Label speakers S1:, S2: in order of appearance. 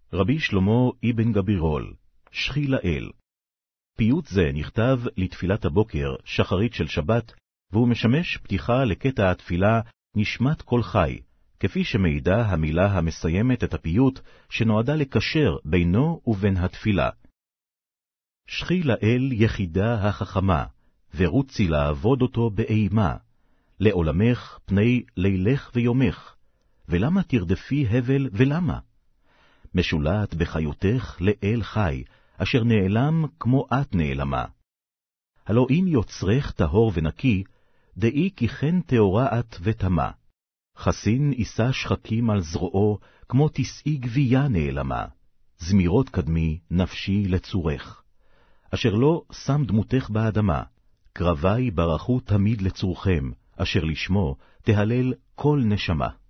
S1: רבי שלמה אבן גבירול, שכי לאל. פיוט זה נכתב לתפילת הבוקר, שחרית של שבת, והוא משמש פתיחה לקטע התפילה נשמת כל חי, כפי שמעידה המילה המסיימת את הפיוט, שנועדה לקשר בינו ובין התפילה. שכי לאל יחידה החכמה, ורוצי לעבוד אותו באימה, לעולמך פני לילך ויומך, ולמה תרדפי הבל ולמה? משולעת בחיותך לאל חי, אשר נעלם כמו את נעלמה. הלא אם יוצרך טהור ונקי, דאי כי כן טהורה את ותמה. חסין יישא שחקים על זרועו, כמו תשאי גבייה נעלמה. זמירות קדמי נפשי לצורך. אשר לא שם דמותך באדמה, קרבי ברחו תמיד לצורכם, אשר לשמו תהלל כל נשמה.